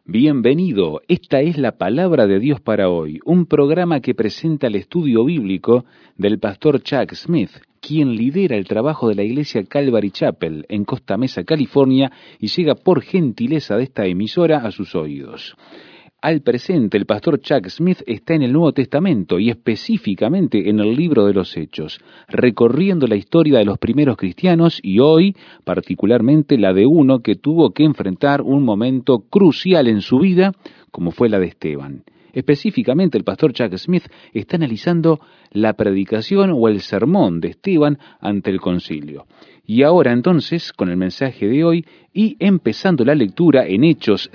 Bienvenido, esta es la Palabra de Dios para hoy, un programa que presenta el estudio bíblico del pastor Chuck Smith, quien lidera el trabajo de la iglesia Calvary Chapel en Costa Mesa, California, y llega por gentileza de esta emisora a sus oídos. Al presente, el pastor Chuck Smith está en el Nuevo Testamento y específicamente en el libro de los Hechos, recorriendo la historia de los primeros cristianos y hoy, particularmente, la de uno que tuvo que enfrentar un momento crucial en su vida, como fue la de Esteban. Específicamente, el pastor Chuck Smith está analizando la predicación o el sermón de Esteban ante el concilio. Y ahora entonces, con el mensaje de hoy y empezando la lectura en Hechos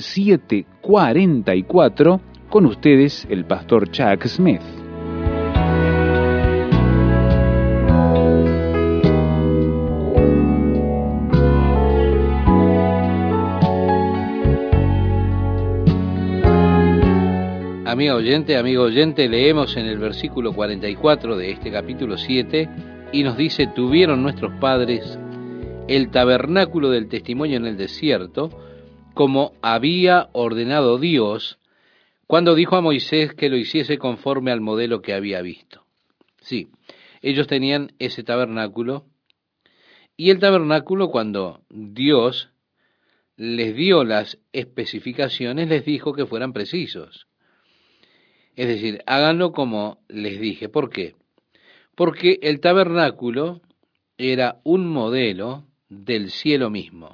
7:44, con ustedes el pastor Chuck Smith. Amigo oyente, leemos en el versículo 44 de este capítulo 7 y nos dice: tuvieron nuestros padres el tabernáculo del testimonio en el desierto, como había ordenado Dios, cuando dijo a Moisés que lo hiciese conforme al modelo que había visto. Sí, ellos tenían ese tabernáculo, y el tabernáculo, cuando Dios les dio las especificaciones, les dijo que fueran precisos. Es decir, háganlo como les dije. ¿Por qué? Porque el tabernáculo era un modelo del cielo mismo.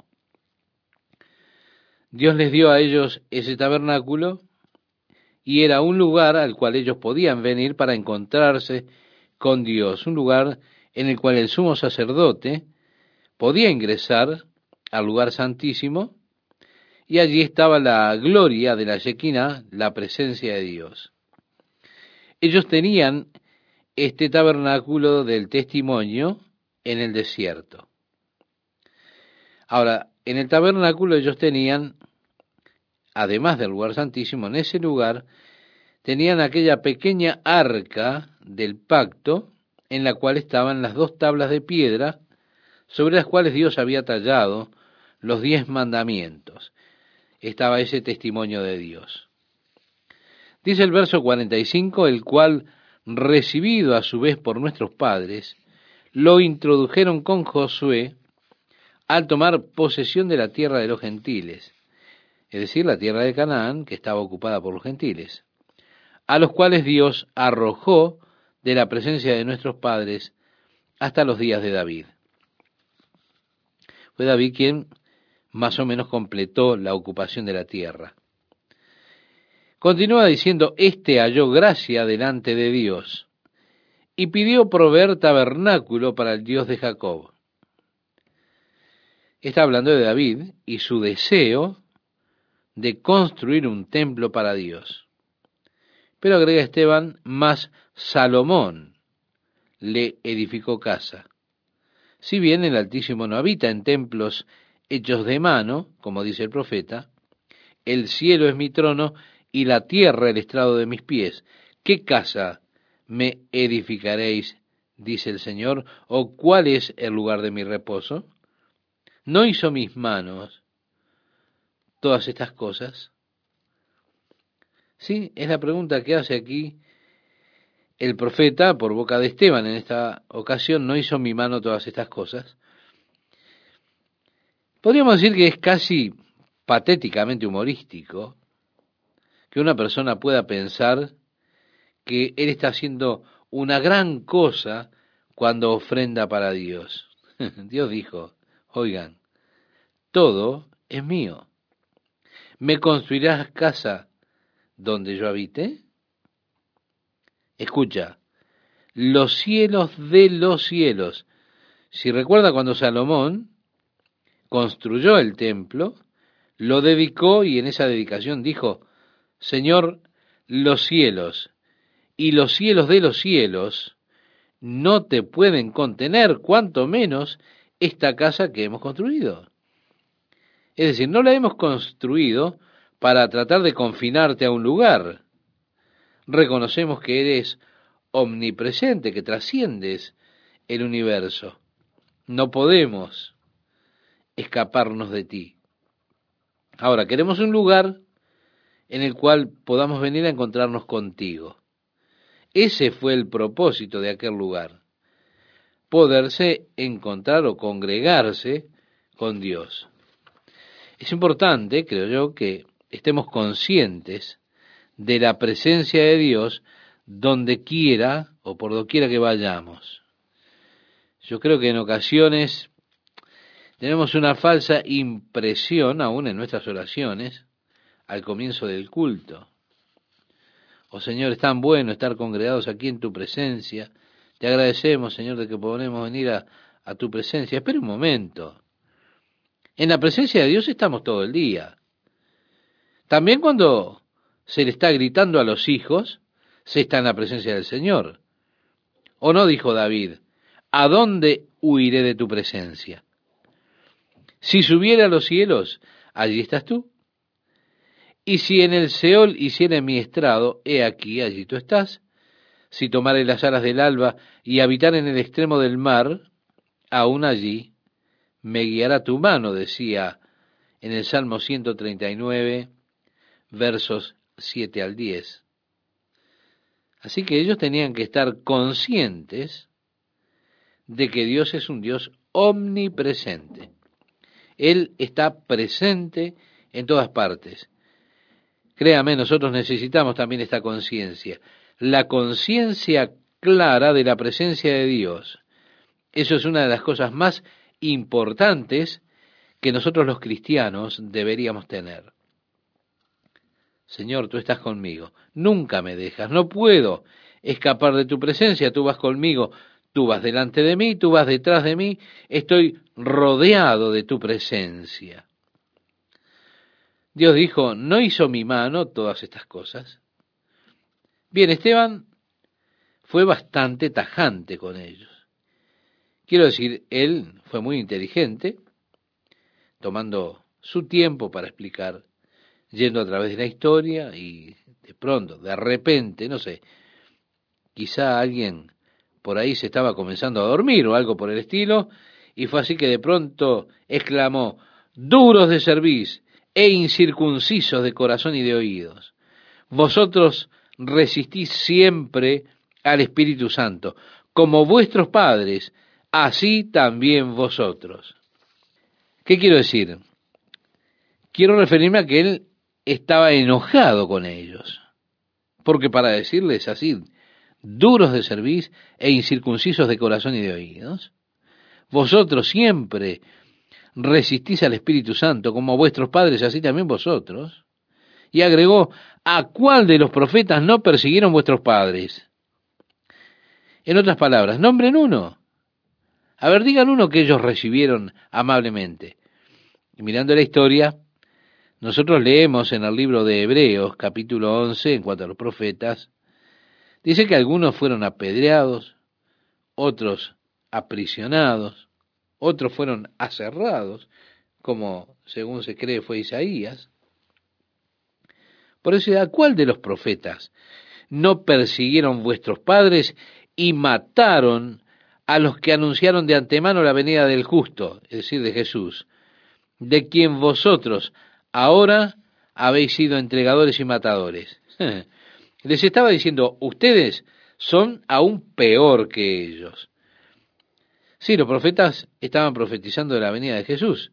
Dios les dio a ellos ese tabernáculo y era un lugar al cual ellos podían venir para encontrarse con Dios, un lugar en el cual el sumo sacerdote podía ingresar al lugar santísimo y allí estaba la gloria de la Shekinah, la presencia de Dios. Ellos tenían este tabernáculo del testimonio en el desierto. Ahora, en el tabernáculo ellos tenían, además del lugar santísimo, en ese lugar tenían aquella pequeña arca del pacto en la cual estaban las 2 tablas de piedra sobre las cuales Dios había tallado los 10 mandamientos. Estaba ese testimonio de Dios. Dice el verso 45, el cual, recibido a su vez por nuestros padres, lo introdujeron con Josué al tomar posesión de la tierra de los gentiles, es decir, la tierra de Canaán, que estaba ocupada por los gentiles, a los cuales Dios arrojó de la presencia de nuestros padres hasta los días de David. Fue David quien más o menos completó la ocupación de la tierra. Continúa diciendo: este halló gracia delante de Dios y pidió proveer tabernáculo para el Dios de Jacob. Está hablando de David y su deseo de construir un templo para Dios. Pero agrega Esteban: más Salomón le edificó casa. Si bien el Altísimo no habita en templos hechos de mano, como dice el profeta, el cielo es mi trono y la tierra el estrado de mis pies. ¿Qué casa me edificaréis, dice el Señor? ¿O cuál es el lugar de mi reposo? ¿No hizo mis manos todas estas cosas? Sí, es la pregunta que hace aquí el profeta por boca de Esteban en esta ocasión. ¿No hizo mi mano todas estas cosas? Podríamos decir que es casi patéticamente humorístico que una persona pueda pensar que él está haciendo una gran cosa cuando ofrenda para Dios. Dios dijo: oigan, todo es mío. ¿Me construirás casa donde yo habite? Escucha, los cielos de los cielos. Si recuerda, cuando Salomón construyó el templo, lo dedicó y en esa dedicación dijo: Señor, los cielos y los cielos de los cielos no te pueden contener, cuanto menos esta casa que hemos construido. Es decir, no la hemos construido para tratar de confinarte a un lugar. Reconocemos que eres omnipresente, que trasciendes el universo. No podemos escaparnos de ti. Ahora, queremos un lugar en el cual podamos venir a encontrarnos contigo. Ese fue el propósito de aquel lugar, poderse encontrar o congregarse con Dios. Es importante, creo yo, que estemos conscientes de la presencia de Dios donde quiera o por doquiera que vayamos. Yo creo que en ocasiones tenemos una falsa impresión, aún en nuestras oraciones, al comienzo del culto. Oh Señor, es tan bueno estar congregados aquí en tu presencia. Te agradecemos, Señor, de que podemos venir a tu presencia. Espera un momento. En la presencia de Dios estamos todo el día. También cuando se le está gritando a los hijos, se está en la presencia del Señor. ¿O no dijo David? ¿A dónde huiré de tu presencia? Si subiera a los cielos, allí estás tú. Y si en el Seol hiciere mi estrado, he aquí, allí tú estás. Si tomare las alas del alba y habitar en el extremo del mar, aún allí me guiará tu mano, decía en el Salmo 139, versos 7 al 10. Así que ellos tenían que estar conscientes de que Dios es un Dios omnipresente. Él está presente en todas partes. Créame, nosotros necesitamos también esta conciencia, la conciencia clara de la presencia de Dios. Eso es una de las cosas más importantes que nosotros los cristianos deberíamos tener. Señor, tú estás conmigo, nunca me dejas, no puedo escapar de tu presencia, tú vas conmigo, tú vas delante de mí, tú vas detrás de mí, estoy rodeado de tu presencia. Dios dijo, ¿no hizo mi mano todas estas cosas? Bien, Esteban fue bastante tajante con ellos. Quiero decir, él fue muy inteligente, tomando su tiempo para explicar, yendo a través de la historia y de pronto, de repente, no sé, quizá alguien por ahí se estaba comenzando a dormir o algo por el estilo, y fue así que de pronto exclamó, duros de cerviz e incircuncisos de corazón y de oídos. Vosotros resistís siempre al Espíritu Santo, como vuestros padres, así también vosotros. ¿Qué quiero decir? Quiero referirme a que él estaba enojado con ellos, porque para decirles así, duros de cerviz e incircuncisos de corazón y de oídos, vosotros siempre resistís al Espíritu Santo, como vuestros padres, así también vosotros. Y agregó, ¿a cuál de los profetas no persiguieron vuestros padres? En otras palabras, nombren uno. A ver, digan uno que ellos recibieron amablemente. Y mirando la historia, nosotros leemos en el libro de Hebreos, capítulo 11, en cuanto a los profetas, dice que algunos fueron apedreados, otros aprisionados, otros fueron aserrados, como según se cree fue Isaías. Por eso, ¿a cuál de los profetas no persiguieron vuestros padres y mataron a los que anunciaron de antemano la venida del justo, es decir, de Jesús, de quien vosotros ahora habéis sido entregadores y matadores? Les estaba diciendo, ustedes son aún peor que ellos. Sí, los profetas estaban profetizando de la venida de Jesús,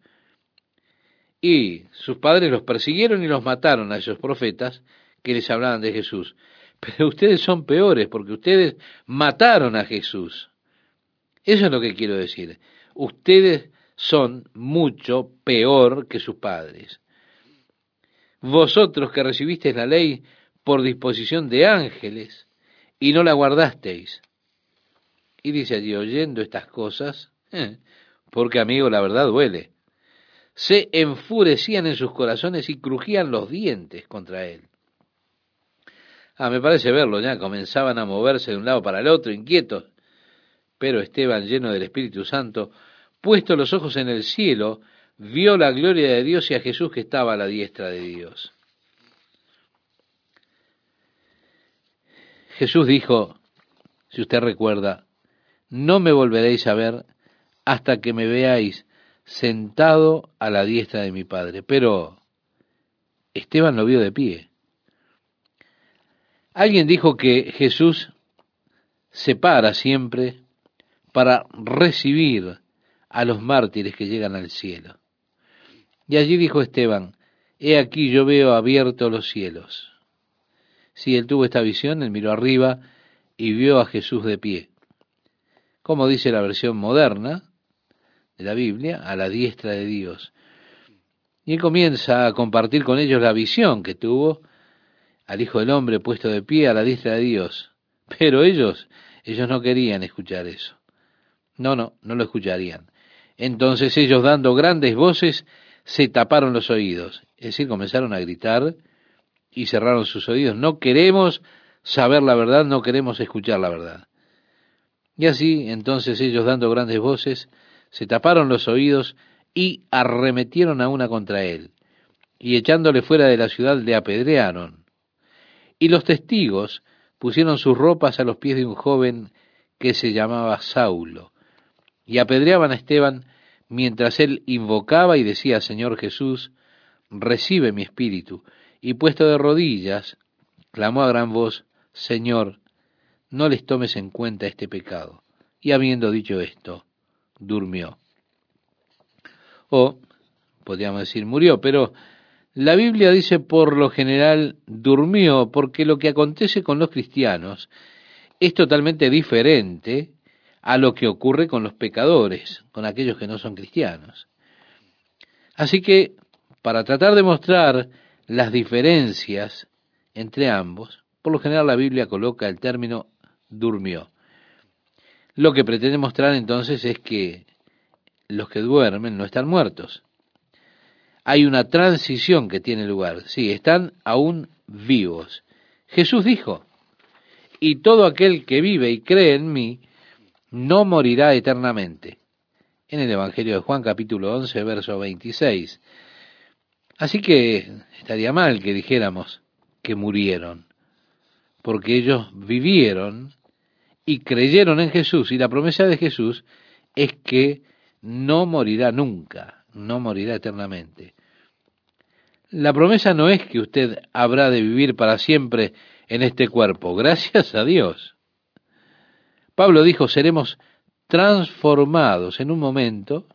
y sus padres los persiguieron y los mataron a esos profetas que les hablaban de Jesús. Pero ustedes son peores porque ustedes mataron a Jesús. Eso es lo que quiero decir. Ustedes son mucho peor que sus padres. Vosotros que recibisteis la ley por disposición de ángeles y no la guardasteis. Y dice allí, oyendo estas cosas, porque amigo, la verdad duele, se enfurecían en sus corazones y crujían los dientes contra él. Me parece verlo ya, comenzaban a moverse de un lado para el otro, inquietos. Pero Esteban, lleno del Espíritu Santo, puesto los ojos en el cielo, vio la gloria de Dios y a Jesús que estaba a la diestra de Dios. Jesús dijo, si usted recuerda, no me volveréis a ver hasta que me veáis sentado a la diestra de mi Padre. Pero Esteban lo vio de pie. Alguien dijo que Jesús se para siempre para recibir a los mártires que llegan al cielo. Y allí dijo Esteban, he aquí yo veo abiertos los cielos. Sí, él tuvo esta visión, él miró arriba y vio a Jesús de pie. Como dice la versión moderna de la Biblia, a la diestra de Dios. Y él comienza a compartir con ellos la visión que tuvo al Hijo del Hombre puesto de pie a la diestra de Dios. Pero ellos no querían escuchar eso. No lo escucharían. Entonces ellos, dando grandes voces, se taparon los oídos. Es decir, comenzaron a gritar y cerraron sus oídos. No queremos saber la verdad, no queremos escuchar la verdad. Y así, entonces ellos, dando grandes voces, se taparon los oídos y arremetieron a una contra él. Y echándole fuera de la ciudad, le apedrearon. Y los testigos pusieron sus ropas a los pies de un joven que se llamaba Saulo. Y apedreaban a Esteban mientras él invocaba y decía, Señor Jesús, recibe mi espíritu. Y puesto de rodillas, clamó a gran voz, Señor, no les tomes en cuenta este pecado. Y habiendo dicho esto, durmió. O, podríamos decir, murió, pero la Biblia dice por lo general durmió, porque lo que acontece con los cristianos es totalmente diferente a lo que ocurre con los pecadores, con aquellos que no son cristianos. Así que, para tratar de mostrar las diferencias entre ambos, por lo general la Biblia coloca el término durmió. Lo que pretende mostrar entonces es que los que duermen no están muertos. Hay una transición que tiene lugar. Sí, están aún vivos. Jesús dijo, y todo aquel que vive y cree en mí, no morirá eternamente. En el Evangelio de Juan, capítulo 11, verso 26. Así que estaría mal que dijéramos que murieron, porque ellos vivieron y creyeron en Jesús, y la promesa de Jesús es que no morirá nunca, no morirá eternamente. La promesa no es que usted habrá de vivir para siempre en este cuerpo, gracias a Dios. Pablo dijo, seremos transformados en un momento,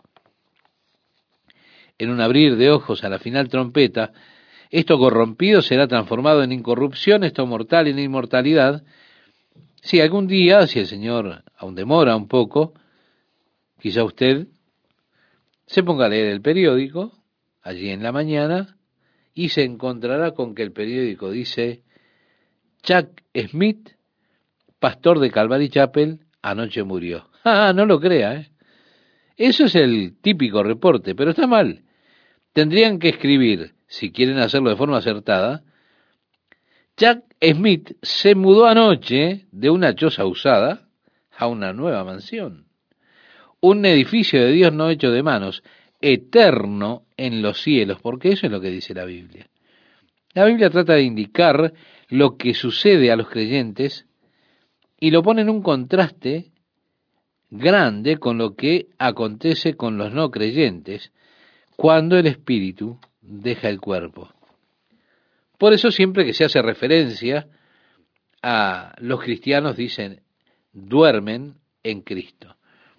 en un abrir de ojos a la final trompeta. Esto corrompido será transformado en incorrupción, esto mortal en inmortalidad. Si algún día, si el Señor aún demora un poco, quizá usted se ponga a leer el periódico allí en la mañana y se encontrará con que el periódico dice Chuck Smith, pastor de Calvary Chapel, anoche murió. No lo crea, ¿eh? Eso es el típico reporte, pero está mal. Tendrían que escribir, si quieren hacerlo de forma acertada, Chuck Smith se mudó anoche de una choza usada a una nueva mansión. Un edificio de Dios no hecho de manos, eterno en los cielos, porque eso es lo que dice la Biblia. La Biblia trata de indicar lo que sucede a los creyentes y lo pone en un contraste grande con lo que acontece con los no creyentes cuando el espíritu deja el cuerpo. Por eso siempre que se hace referencia a los cristianos dicen duermen en Cristo.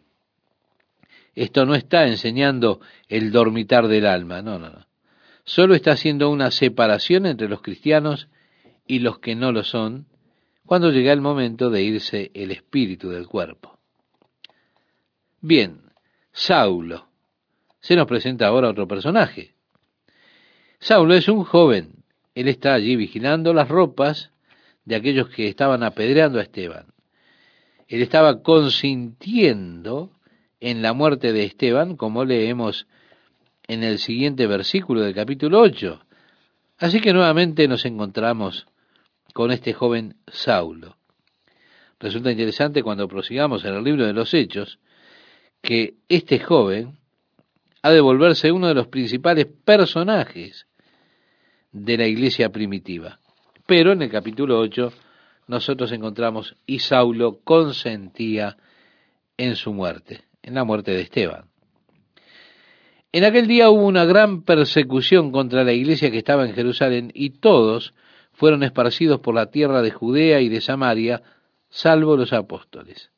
Esto no está enseñando el dormitar del alma, no. Solo está haciendo una separación entre los cristianos y los que no lo son, cuando llega el momento de irse el espíritu del cuerpo. Bien, Saulo. Se nos presenta ahora otro personaje. Saulo es un joven. Él está allí vigilando las ropas de aquellos que estaban apedreando a Esteban. Él estaba consintiendo en la muerte de Esteban, como leemos en el siguiente versículo del capítulo 8. Así que nuevamente nos encontramos con este joven Saulo. Resulta interesante cuando prosigamos en el libro de los Hechos, que este joven ha de volverse uno de los principales personajes de la iglesia primitiva. Pero en el capítulo 8 nosotros encontramos y Saulo consentía en su muerte, en la muerte de Esteban. En aquel día hubo una gran persecución contra la iglesia que estaba en Jerusalén y todos fueron esparcidos por la tierra de Judea y de Samaria, salvo los apóstoles.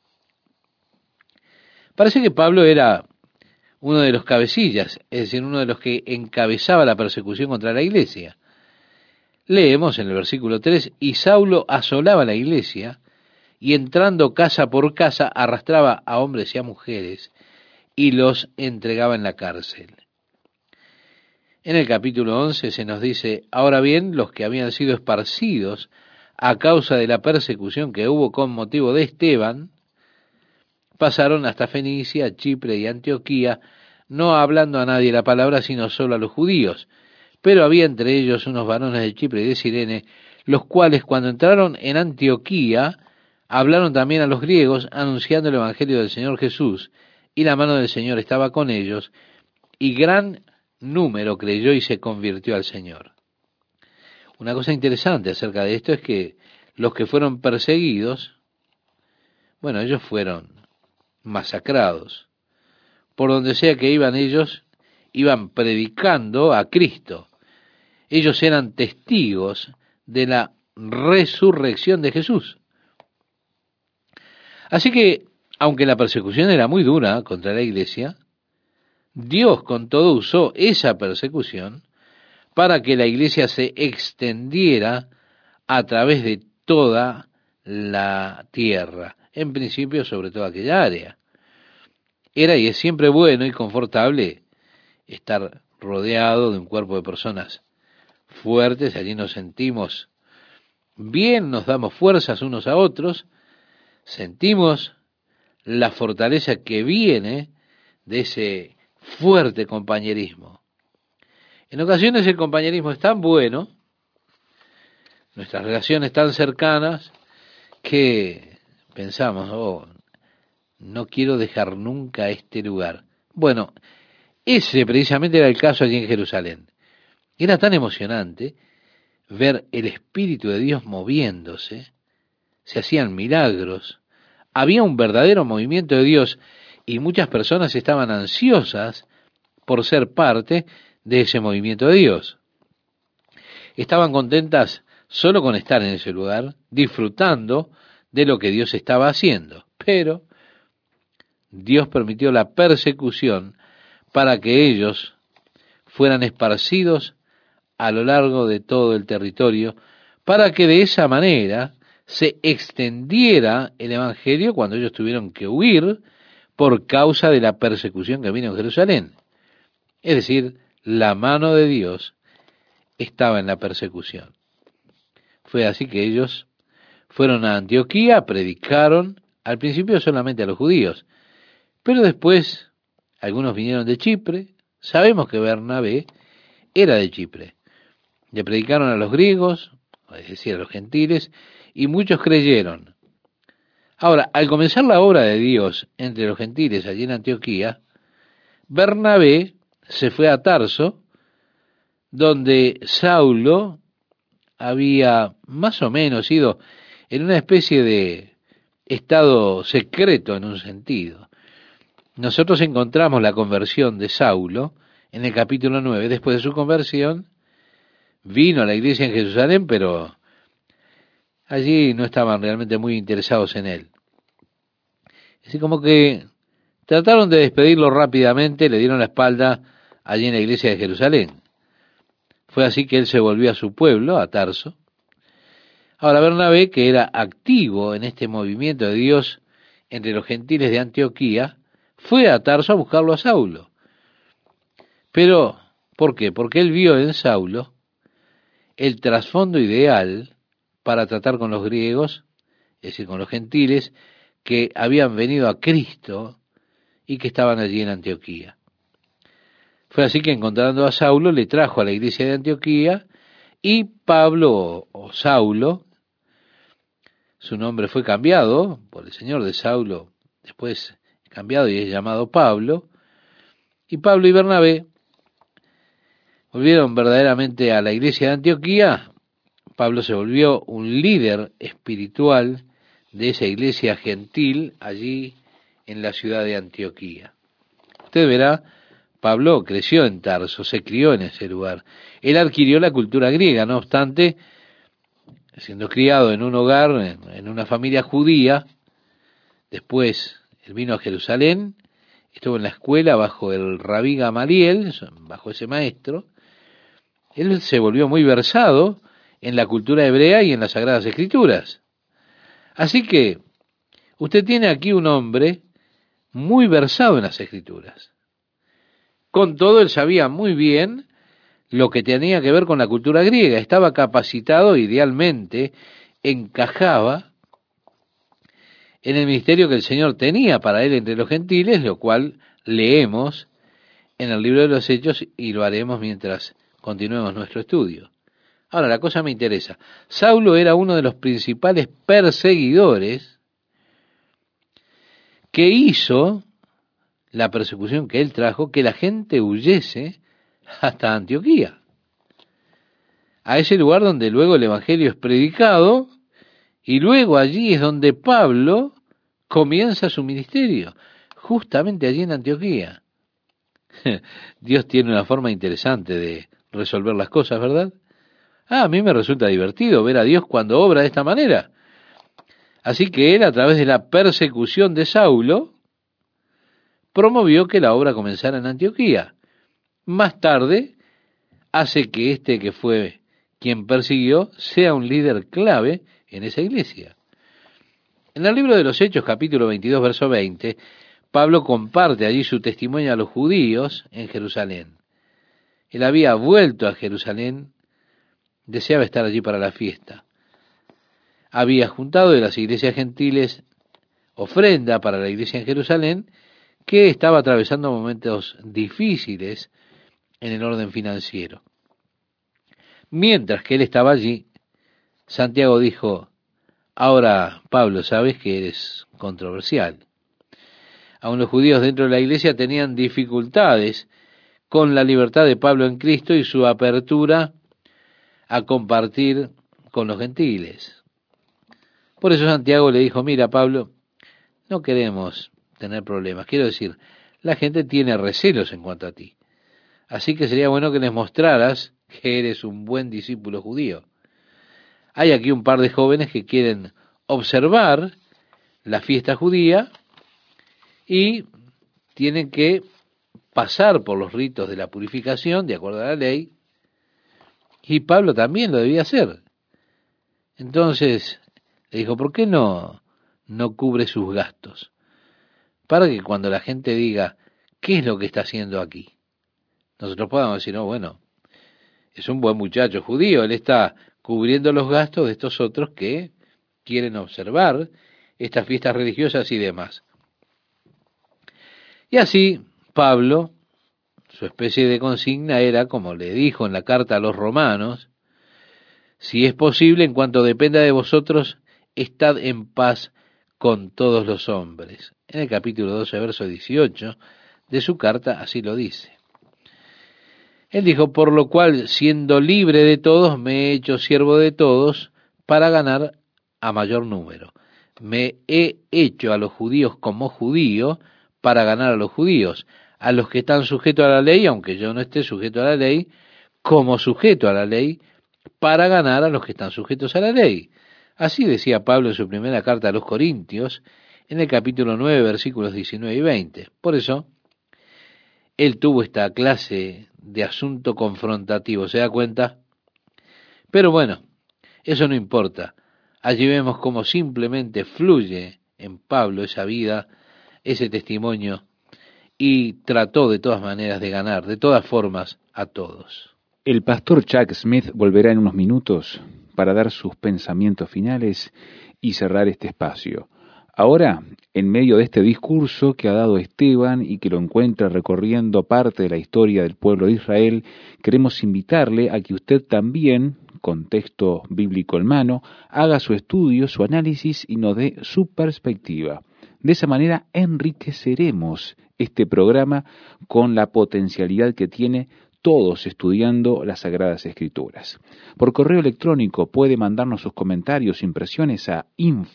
Parece que Pablo era uno de los cabecillas, es decir, uno de los que encabezaba la persecución contra la iglesia. Leemos en el versículo 3, y Saulo asolaba la iglesia, y entrando casa por casa arrastraba a hombres y a mujeres, y los entregaba en la cárcel. En el capítulo 11 se nos dice, ahora bien, los que habían sido esparcidos a causa de la persecución que hubo con motivo de Esteban, pasaron hasta Fenicia, Chipre y Antioquía, no hablando a nadie la palabra, sino solo a los judíos. Pero había entre ellos unos varones de Chipre y de Cirene, los cuales cuando entraron en Antioquía, hablaron también a los griegos, anunciando el evangelio del Señor Jesús, y la mano del Señor estaba con ellos, y gran número creyó y se convirtió al Señor. Una cosa interesante acerca de esto es que los que fueron perseguidos, bueno, ellos fueron masacrados. Por donde sea que iban ellos, iban predicando a Cristo. Ellos eran testigos de la resurrección de Jesús. Así que, aunque la persecución era muy dura contra la iglesia, Dios con todo usó esa persecución para que la iglesia se extendiera a través de toda la tierra, en principio sobre toda aquella área. Era y es siempre bueno y confortable estar rodeado de un cuerpo de personas fuertes, allí nos sentimos bien, nos damos fuerzas unos a otros, sentimos la fortaleza que viene de ese fuerte compañerismo. En ocasiones el compañerismo es tan bueno, nuestras relaciones tan cercanas, que pensamos, oh, no quiero dejar nunca este lugar. Bueno, ese precisamente era el caso allí en Jerusalén. Era tan emocionante ver el Espíritu de Dios moviéndose, se hacían milagros, había un verdadero movimiento de Dios y muchas personas estaban ansiosas por ser parte de ese movimiento de Dios. Estaban contentas solo con estar en ese lugar, disfrutando de lo que Dios estaba haciendo. Pero Dios permitió la persecución para que ellos fueran esparcidos a lo largo de todo el territorio, para que de esa manera se extendiera el Evangelio cuando ellos tuvieron que huir por causa de la persecución que vino en Jerusalén. Es decir, la mano de Dios estaba en la persecución. Fue así que ellos fueron a Antioquía, predicaron, al principio solamente a los judíos, pero después algunos vinieron de Chipre. Sabemos que Bernabé era de Chipre. Le predicaron a los griegos, es decir, a los gentiles, y muchos creyeron. Ahora, al comenzar la obra de Dios entre los gentiles allí en Antioquía, Bernabé se fue a Tarso, donde Saulo había más o menos ido en una especie de estado secreto en un sentido. Nosotros encontramos la conversión de Saulo en el capítulo 9. Después de su conversión, vino a la iglesia en Jerusalén, pero allí no estaban realmente muy interesados en él. Así como que trataron de despedirlo rápidamente, le dieron la espalda allí en la iglesia de Jerusalén. Fue así que él se volvió a su pueblo, a Tarso. Ahora Bernabé, que era activo en este movimiento de Dios entre los gentiles de Antioquía, fue a Tarso a buscarlo a Saulo. Pero, ¿por qué? Porque él vio en Saulo el trasfondo ideal para tratar con los griegos, es decir, con los gentiles, que habían venido a Cristo y que estaban allí en Antioquía. Fue así que encontrando a Saulo le trajo a la iglesia de Antioquía y Pablo o Saulo, su nombre fue cambiado por el Señor de Saulo, después cambiado y es llamado Pablo, y Pablo y Bernabé volvieron verdaderamente a la iglesia de Antioquía. Pablo se volvió un líder espiritual de esa iglesia gentil allí en la ciudad de Antioquía. Usted verá, Pablo creció en Tarso, se crió en ese lugar. Él adquirió la cultura griega, no obstante, siendo criado en un hogar, en una familia judía. Después él vino a Jerusalén, estuvo en la escuela bajo el rabí Gamaliel, bajo ese maestro. Él se volvió muy versado en la cultura hebrea y en las Sagradas Escrituras. Así que usted tiene aquí un hombre muy versado en las Escrituras. Con todo, él sabía muy bien lo que tenía que ver con la cultura griega. Estaba capacitado, idealmente, encajaba en el ministerio que el Señor tenía para él entre los gentiles, lo cual leemos en el libro de los Hechos y lo haremos mientras continuemos nuestro estudio. Ahora, la cosa me interesa. Saulo era uno de los principales perseguidores que hizo la persecución que él trajo, que la gente huyese hasta Antioquía, a ese lugar donde luego el Evangelio es predicado, y luego allí es donde Pablo comienza su ministerio, justamente allí en Antioquía. Dios tiene una forma interesante de resolver las cosas, ¿verdad? A mí me resulta divertido ver a Dios cuando obra de esta manera. Así que él, a través de la persecución de Saulo, promovió que la obra comenzara en Antioquía. Más tarde, hace que este que fue quien persiguió sea un líder clave en esa iglesia. En el libro de los Hechos, capítulo 22, verso 20, Pablo comparte allí su testimonio a los judíos en Jerusalén. Él había vuelto a Jerusalén, deseaba estar allí para la fiesta. Había juntado de las iglesias gentiles ofrenda para la iglesia en Jerusalén, que estaba atravesando momentos difíciles en el orden financiero. Mientras que él estaba allí, Santiago dijo: ahora, Pablo, sabes que eres controversial. Aún los judíos dentro de la iglesia tenían dificultades con la libertad de Pablo en Cristo y su apertura a compartir con los gentiles. Por eso Santiago le dijo: mira, Pablo, no queremos tener problemas. Quiero decir, la gente tiene recelos en cuanto a ti. Así que sería bueno que les mostraras que eres un buen discípulo judío. Hay aquí un par de jóvenes que quieren observar la fiesta judía y tienen que pasar por los ritos de la purificación, de acuerdo a la ley, y Pablo también lo debía hacer. Entonces le dijo: ¿por qué no cubre sus gastos? Para que cuando la gente diga: ¿qué es lo que está haciendo aquí?, nosotros podamos decir: no, bueno, es un buen muchacho judío, él está cubriendo los gastos de estos otros que quieren observar estas fiestas religiosas y demás. Y así, Pablo, su especie de consigna era, como le dijo en la carta a los romanos: si es posible, en cuanto dependa de vosotros, estad en paz con todos los hombres. En el capítulo 12, verso 18 de su carta, así lo dice. Él dijo: por lo cual, siendo libre de todos, me he hecho siervo de todos para ganar a mayor número. Me he hecho a los judíos como judío para ganar a los judíos, a los que están sujetos a la ley, aunque yo no esté sujeto a la ley, como sujeto a la ley, para ganar a los que están sujetos a la ley. Así decía Pablo en su primera carta a los Corintios, en el capítulo 9, versículos 19 y 20. Por eso, él tuvo esta clase de asunto confrontativo, ¿se da cuenta? Pero bueno, eso no importa. Allí vemos cómo simplemente fluye en Pablo esa vida, ese testimonio, y trató de todas maneras de ganar, de todas formas, a todos. El pastor Chuck Smith volverá en unos minutos para dar sus pensamientos finales y cerrar este espacio. Ahora, en medio de este discurso que ha dado Esteban y que lo encuentra recorriendo parte de la historia del pueblo de Israel, queremos invitarle a que usted también, con texto bíblico en mano, haga su estudio, su análisis y nos dé su perspectiva. De esa manera enriqueceremos este programa con la potencialidad que tiene todos estudiando las Sagradas Escrituras. Por correo electrónico puede mandarnos sus comentarios, impresiones a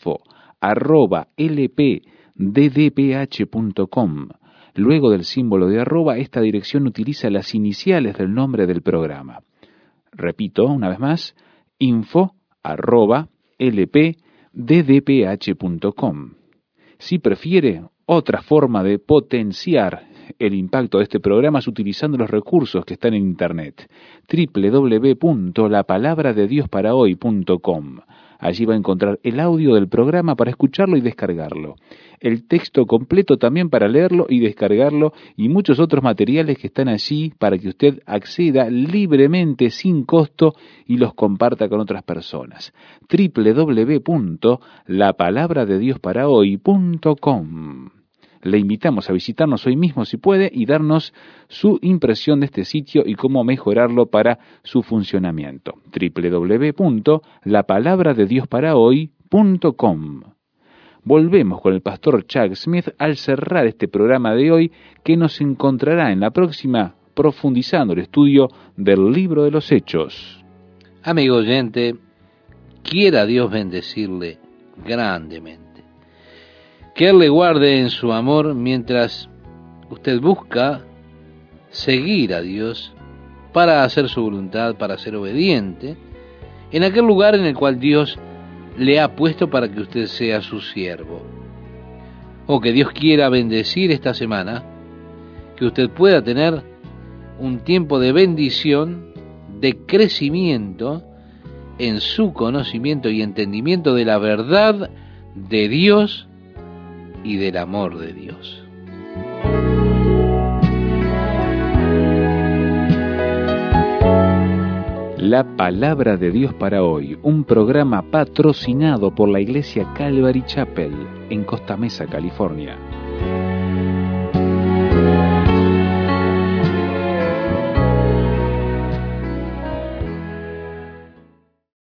info@lpddph.com. Luego del símbolo de arroba, esta dirección utiliza las iniciales del nombre del programa. Repito una vez más, info lpddph.com. Si prefiere, otra forma de potenciar el impacto de este programa es utilizando los recursos que están en Internet. www.lapalabradediosparahoy.com. Allí va a encontrar el audio del programa para escucharlo y descargarlo. El texto completo también para leerlo y descargarlo, y muchos otros materiales que están allí para que usted acceda libremente, sin costo, y los comparta con otras personas. www.lapalabradediosparahoy.com. Le invitamos a visitarnos hoy mismo si puede y darnos su impresión de este sitio y cómo mejorarlo para su funcionamiento. www.lapalabradediosparahoy.com. Volvemos con el pastor Chuck Smith al cerrar este programa de hoy, que nos encontrará en la próxima profundizando el estudio del libro de los Hechos. Amigo oyente, quiera Dios bendecirle grandemente. Que Él le guarde en su amor mientras usted busca seguir a Dios para hacer su voluntad, para ser obediente, en aquel lugar en el cual Dios le ha puesto para que usted sea su siervo. O que Dios quiera bendecir esta semana, que usted pueda tener un tiempo de bendición, de crecimiento en su conocimiento y entendimiento de la verdad de Dios y del amor de Dios. La Palabra de Dios para hoy, un programa patrocinado por la Iglesia Calvary Chapel en Costa Mesa, California.